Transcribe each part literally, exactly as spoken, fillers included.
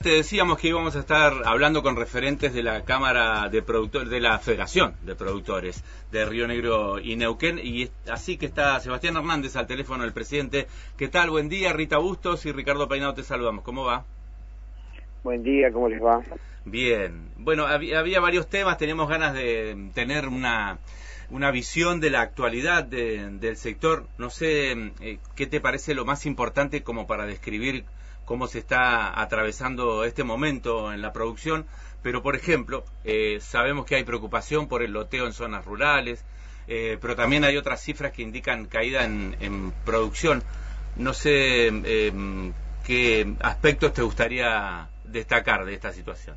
Te decíamos que íbamos a estar hablando con referentes de la Cámara de Productores, de la Federación de Productores de Río Negro y Neuquén, y así que está Sebastián Hernández al teléfono, el presidente. ¿Qué tal? Buen día, Rita Bustos y Ricardo Peinado, te saludamos. ¿Cómo va? Buen día, ¿cómo les va? Bien. Bueno, había, había varios temas, teníamos ganas de tener una, una visión de la actualidad de, del sector. No sé, eh, ¿qué te parece lo más importante como para describir cómo se está atravesando este momento en la producción? Pero, por ejemplo, eh, sabemos que hay preocupación por el loteo en zonas rurales, eh, pero también hay otras cifras que indican caída en, en producción. No sé eh, qué aspectos te gustaría destacar de esta situación.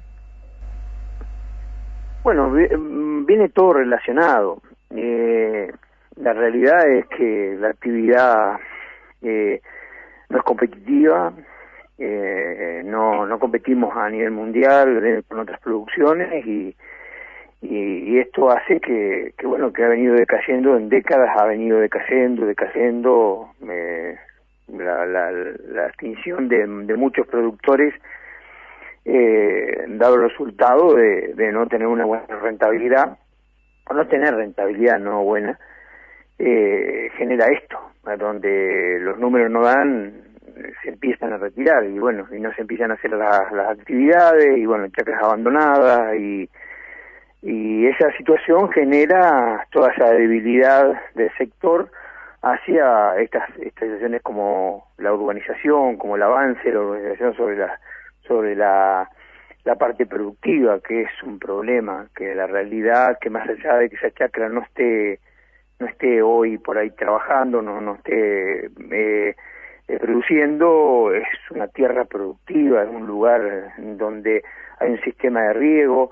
Bueno, viene todo relacionado. Eh, la realidad es que la actividad eh, no es competitiva. Eh, no no competimos a nivel mundial eh, con otras producciones y, y, y esto hace que, que bueno que ha venido decayendo en décadas, ha venido decayendo, decayendo eh, la, la, la extinción de, de muchos productores, eh, dado el resultado de, de no tener una buena rentabilidad, o no tener rentabilidad no buena, eh, genera esto, donde los números no dan, se empiezan a retirar y bueno, y no se empiezan a hacer las, las actividades y bueno, chacras abandonadas y, y esa situación genera toda esa debilidad del sector hacia estas, estas situaciones como la urbanización, como el avance de la urbanización sobre la, sobre la, la parte productiva, que es un problema, que la realidad, que más allá de que esa chacra no esté, no esté hoy por ahí trabajando, no, no esté, eh, Eh, produciendo, es una tierra productiva, es un lugar donde hay un sistema de riego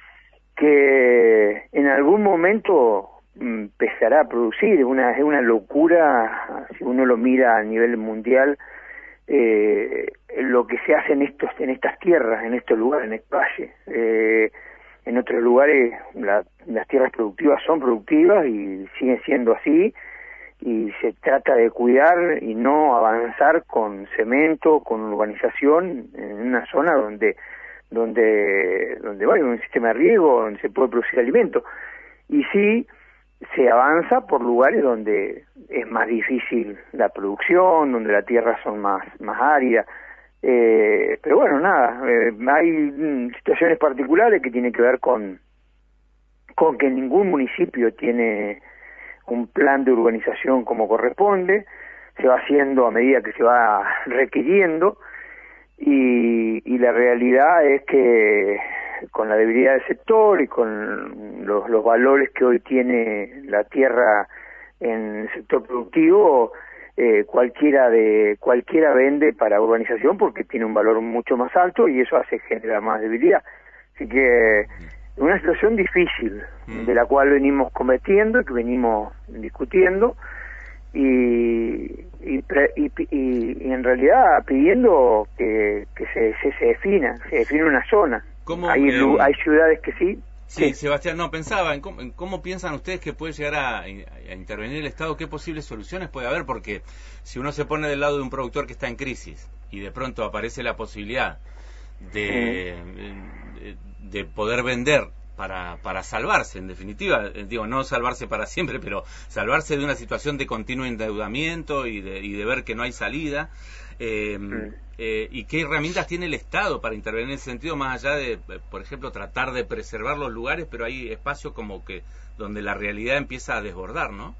que en algún momento mm, empezará a producir. Una, es una locura, si uno lo mira a nivel mundial, eh, lo que se hace en estos en estas tierras, en estos lugares, en el valle. Eh, en otros lugares la, las tierras productivas son productivas y siguen siendo así, y se trata de cuidar y no avanzar con cemento, con urbanización en una zona donde donde donde bueno, hay un sistema de riego, donde se puede producir alimento, y sí se avanza por lugares donde es más difícil la producción, donde las tierras son más más áridas, eh, pero bueno, nada, eh, hay mm, situaciones particulares que tienen que ver con con que ningún municipio tiene un plan de urbanización como corresponde, se va haciendo a medida que se va requiriendo y, y la realidad es que con la debilidad del sector y con los, los valores que hoy tiene la tierra en el sector productivo, eh, cualquiera de cualquiera vende para urbanización porque tiene un valor mucho más alto y eso hace generar más debilidad. Así que una situación difícil, mm. de la cual venimos combatiendo, que venimos discutiendo y, y, y, y, y en realidad pidiendo que, que se, se, se defina, se define una zona. Hay, eh, hay ciudades que sí. Sí, sí. Sebastián, no, pensaba en cómo, en cómo piensan ustedes que puede llegar a, a intervenir el Estado, qué posibles soluciones puede haber, porque si uno se pone del lado de un productor que está en crisis y de pronto aparece la posibilidad de... Mm. de de poder vender para para salvarse, en definitiva, digo, no salvarse para siempre, pero salvarse de una situación de continuo endeudamiento y de, y de ver que no hay salida, eh, mm. eh, y qué herramientas tiene el Estado para intervenir en ese sentido, más allá de, por ejemplo, tratar de preservar los lugares, pero hay espacios como que donde la realidad empieza a desbordar, ¿no?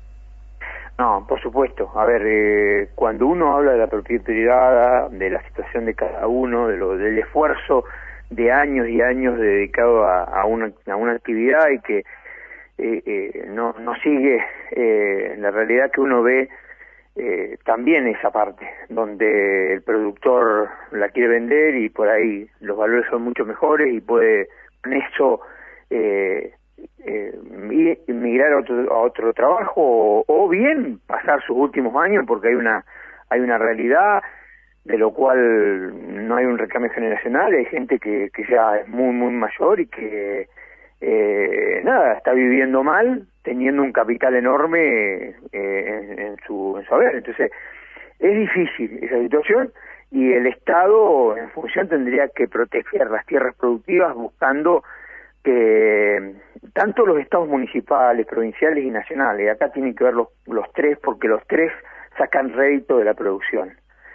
No, por supuesto. A ver, eh, cuando uno habla de la propiedad privada, de la situación de cada uno, de lo del esfuerzo de años y años dedicado a, a, una, a una actividad y que eh, eh, no, no sigue eh, la realidad que uno ve, eh, también esa parte donde el productor la quiere vender y por ahí los valores son mucho mejores y puede con eso eh, eh, migrar a otro, a otro trabajo o, o bien pasar sus últimos años, porque hay una hay una realidad de lo cual no hay un recambio generacional, hay gente que, que ya es muy, muy mayor y que, eh, nada, está viviendo mal, teniendo un capital enorme eh, en, en, su, en su haber. Entonces, es difícil esa situación y el Estado en función tendría que proteger las tierras productivas buscando que tanto los estados municipales, provinciales y nacionales, acá tienen que ver los, los tres porque los tres sacan rédito de la producción,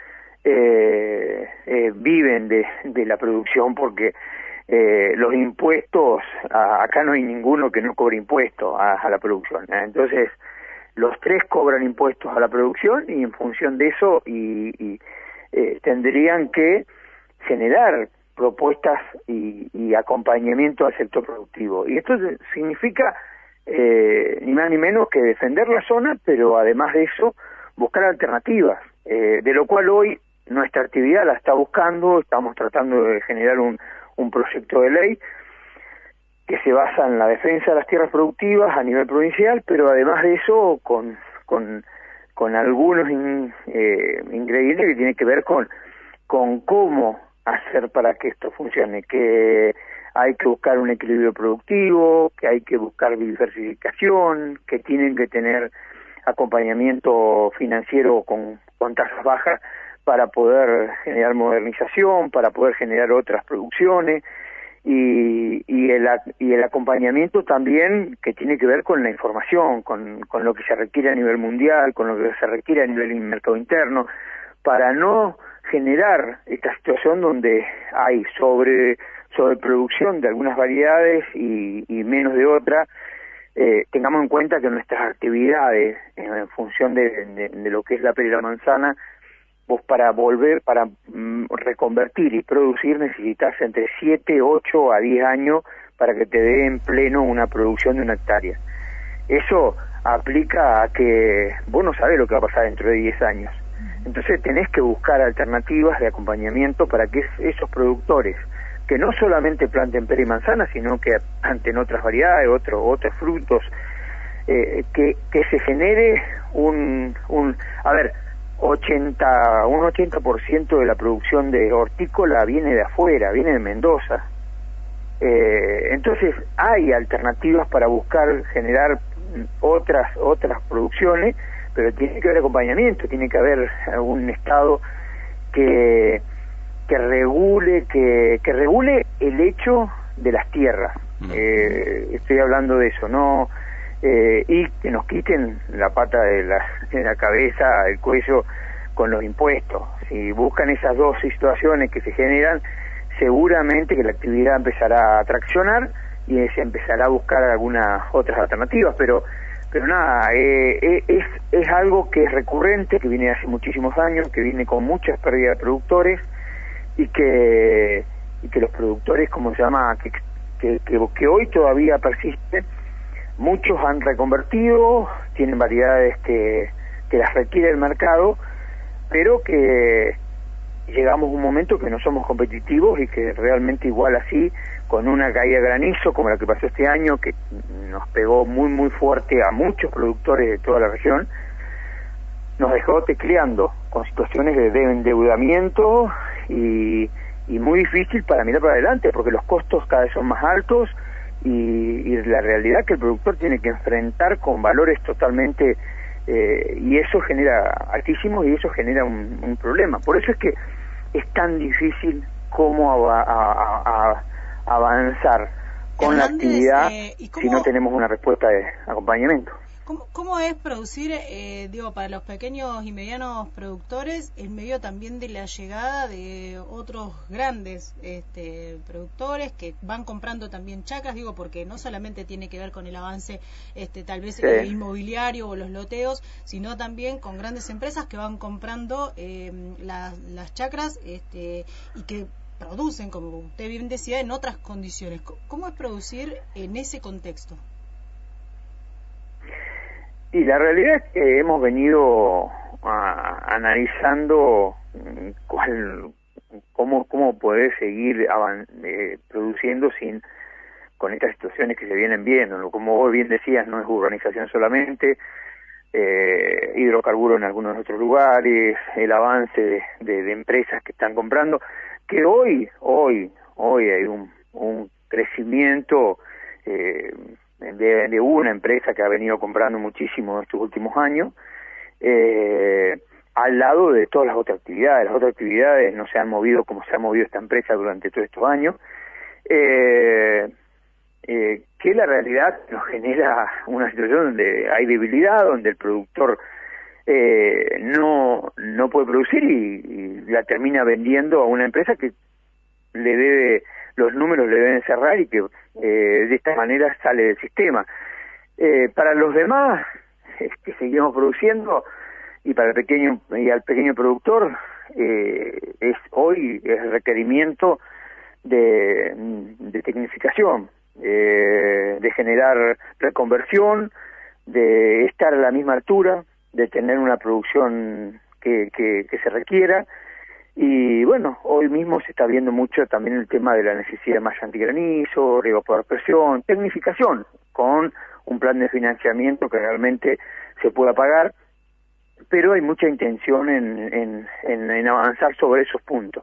eh, eh, viven de, de la producción porque eh, los impuestos, a, acá no hay ninguno que no cobre impuestos a, a la producción, ¿eh? Entonces los tres cobran impuestos a la producción y en función de eso y, y eh, tendrían que generar propuestas y, y acompañamiento al sector productivo. Y esto significa eh, ni más ni menos que defender la zona, pero además de eso, buscar alternativas, eh, de lo cual hoy nuestra actividad la está buscando, estamos tratando de generar un, un proyecto de ley que se basa en la defensa de las tierras productivas a nivel provincial, pero además de eso, con, con, con algunos in, eh, ingredientes que tienen que ver con, con cómo hacer para que esto funcione, que hay que buscar un equilibrio productivo, que hay que buscar diversificación, que tienen que tener acompañamiento financiero con, con tasas bajas para poder generar modernización, para poder generar otras producciones y, y, el, y el acompañamiento también que tiene que ver con la información, con, con lo que se requiere a nivel mundial, con lo que se requiere a nivel del mercado interno, para no generar esta situación donde hay sobre sobreproducción de algunas variedades y, y menos de otras. Eh, tengamos en cuenta que nuestras actividades en, en función de, de, de lo que es la pera y la manzana, vos para volver, para mm, reconvertir y producir necesitas entre siete, ocho a diez años para que te dé en pleno una producción de una hectárea. Eso aplica a que vos no sabés lo que va a pasar dentro de diez años. Entonces tenés que buscar alternativas de acompañamiento para que esos productores, que no solamente planten pera y manzana, sino que planten otras variedades, otros otros frutos, eh, que, que se genere un, un a ver, ochenta, un ochenta por ciento de la producción de hortícola viene de afuera, viene de Mendoza. Eh, entonces hay alternativas para buscar generar otras otras producciones, pero tiene que haber acompañamiento, tiene que haber un Estado que que regule que, que regule el hecho de las tierras. Eh, estoy hablando de eso, no eh, y que nos quiten la pata de la, de la cabeza, el cuello con los impuestos. Si buscan esas dos situaciones que se generan, seguramente que la actividad empezará a traccionar y se empezará a buscar algunas otras alternativas, pero pero nada, eh, eh, es, es algo que es recurrente, que viene hace muchísimos años, que viene con muchas pérdidas de productores y que y que los productores, como se llama, que, que, que, que hoy todavía persisten, muchos han reconvertido, tienen variedades que, que las requiere el mercado, pero que llegamos a un momento que no somos competitivos y que realmente igual así, con una caída de granizo como la que pasó este año, que nos pegó muy muy fuerte a muchos productores de toda la región, nos dejó tecleando con situaciones de, de endeudamiento y, y muy difícil para mirar para adelante, porque los costos cada vez son más altos y, y la realidad que el productor tiene que enfrentar con valores totalmente, eh, y eso genera altísimos y eso genera un, un problema. Por eso es que es tan difícil cómo a, a, a, a avanzar con Hernández, la actividad eh, si no tenemos una respuesta de acompañamiento. ¿Cómo, cómo es producir, eh, digo, para los pequeños y medianos productores, en medio también de la llegada de otros grandes este, productores que van comprando también chacras, digo, porque no solamente tiene que ver con el avance este, tal vez sí. eh, inmobiliario o los loteos, sino también con grandes empresas que van comprando eh, la, las chacras este, y que producen, como usted bien decía, en otras condiciones. ¿Cómo es producir en ese contexto? Y la realidad es que hemos venido a, analizando cuál, cómo, cómo poder seguir avan, eh, produciendo sin con estas situaciones que se vienen viendo. Como vos bien decías, no es urbanización solamente, eh, hidrocarburos en algunos otros lugares, el avance de, de, de empresas que están comprando, que hoy, hoy, hoy hay un, un crecimiento eh, De, de una empresa que ha venido comprando muchísimo estos últimos años, eh, al lado de todas las otras actividades. Las otras actividades no se han movido como se ha movido esta empresa durante todos estos años, eh, eh, que la realidad nos genera una situación donde hay debilidad, donde el productor eh, no, no puede producir y, y la termina vendiendo a una empresa que le debe, los números le deben cerrar y que eh, de esta manera sale del sistema. Eh, para los demás, eh, que seguimos produciendo, y para el pequeño y al pequeño productor, eh, es hoy el requerimiento de, de tecnificación, eh, de generar reconversión, de estar a la misma altura, de tener una producción que, que, que se requiera. Y bueno, hoy mismo se está viendo mucho también el tema de la necesidad de malla antigranizo, riego por presión, tecnificación, con un plan de financiamiento que realmente se pueda pagar, pero hay mucha intención en, en, en, en avanzar sobre esos puntos,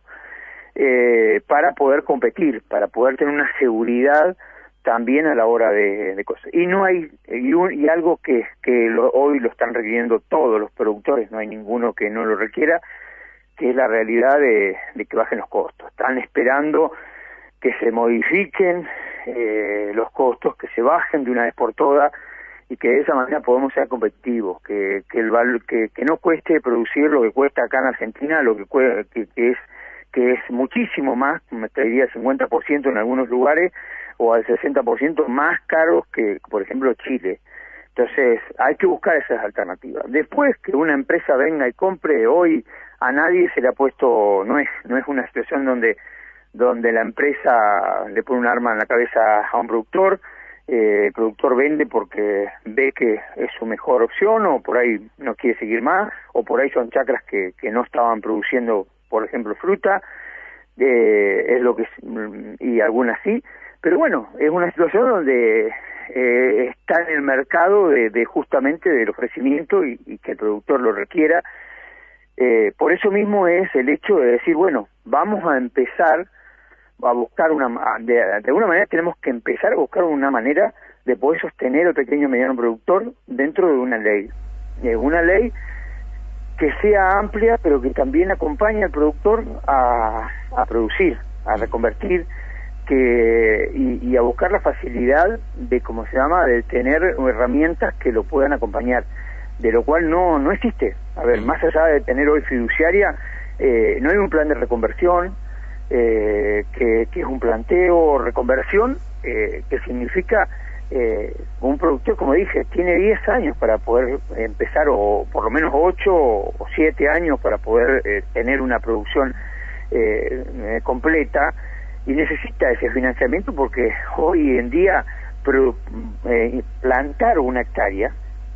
eh, para poder competir, para poder tener una seguridad también a la hora de, de cosas. Y no hay, y, un, y algo que, que lo, hoy lo están requiriendo todos los productores, no hay ninguno que no lo requiera, que es la realidad de, de que bajen los costos. Están esperando que se modifiquen eh, los costos, que se bajen de una vez por todas, y que de esa manera podamos ser competitivos, que que el val, que, que no cueste producir lo que cuesta acá en Argentina, lo que, que, que es que es muchísimo más, me traería el cincuenta por ciento en algunos lugares, o al sesenta por ciento más caros que, por ejemplo, Chile. Entonces, hay que buscar esas alternativas. Después que una empresa venga y compre, hoy a nadie se le ha puesto, no es no es una situación donde donde la empresa le pone un arma en la cabeza a un productor. Eh, el productor vende porque ve que es su mejor opción, o por ahí no quiere seguir más, o por ahí son chacras que, que no estaban produciendo, por ejemplo, fruta, eh, es lo que es, y algunas sí, pero bueno, es una situación donde eh, está en el mercado de, de justamente del ofrecimiento y, y que el productor lo requiera. Eh, por eso mismo es el hecho de decir, bueno, vamos a empezar a buscar una, de, de alguna manera tenemos que empezar a buscar una manera de poder sostener al pequeño y mediano productor dentro de una ley, de una ley que sea amplia, pero que también acompañe al productor a, a producir, a reconvertir, que y, y a buscar la facilidad de, como se llama, de tener herramientas que lo puedan acompañar, de lo cual no no existe. A ver, más allá de tener hoy fiduciaria, eh, no hay un plan de reconversión, eh, que, que es un planteo, reconversión, eh, que significa eh, un productor, como dije, tiene diez años para poder empezar, o por lo menos ocho o siete años para poder eh, tener una producción eh, eh, completa, y necesita ese financiamiento porque hoy en día pro, eh, plantar una hectárea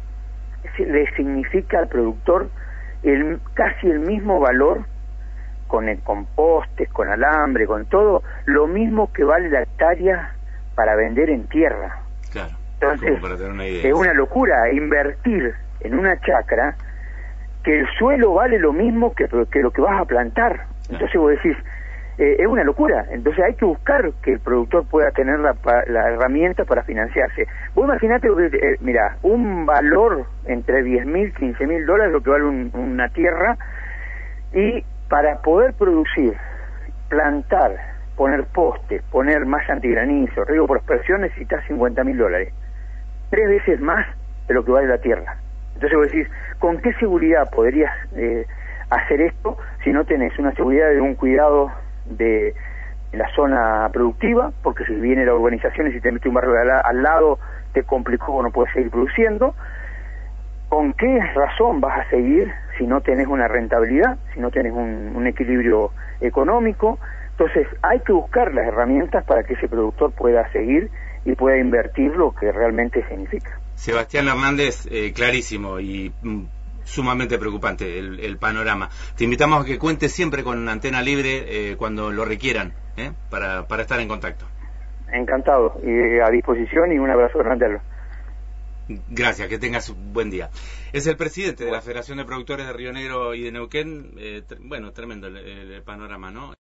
le significa al productor el, casi el mismo valor, con el compostes, con alambre, con todo, lo mismo que vale la hectárea para vender en tierra. Claro. Entonces, para tener una idea, es una locura invertir en una chacra que el suelo vale lo mismo que, que lo que vas a plantar. Claro. Entonces vos decís, eh, es una locura. Entonces hay que buscar que el productor pueda tener la, la herramienta para financiarse. Vos imaginate, eh, mira, un valor entre diez mil, quince mil dólares, lo que vale un, una tierra, y para poder producir, plantar, poner postes, poner malla antigranizo, riego por aspersión, necesitas cincuenta mil dólares. Tres veces más de lo que vale la tierra. Entonces vos decís, ¿con qué seguridad podrías eh, hacer esto si no tenés una seguridad de un cuidado de la zona productiva? Porque si viene la urbanización y si te mete un barrio al, al lado, te complicó, no puedes seguir produciendo. ¿Con qué razón vas a seguir si no tenés una rentabilidad, si no tenés un, un equilibrio económico? Entonces hay que buscar las herramientas para que ese productor pueda seguir y pueda invertir lo que realmente significa. Sebastián Hernández, eh, clarísimo y mm, sumamente preocupante el, el panorama. Te invitamos a que cuentes siempre con Antena Libre eh, cuando lo requieran, ¿eh? para, para estar en contacto. Encantado, y a disposición, y un abrazo grande a los... Gracias, que tengas un buen día. Es el presidente de la Federación de Productores de Río Negro y de Neuquén. Eh, bueno, tremendo el, el panorama, ¿no?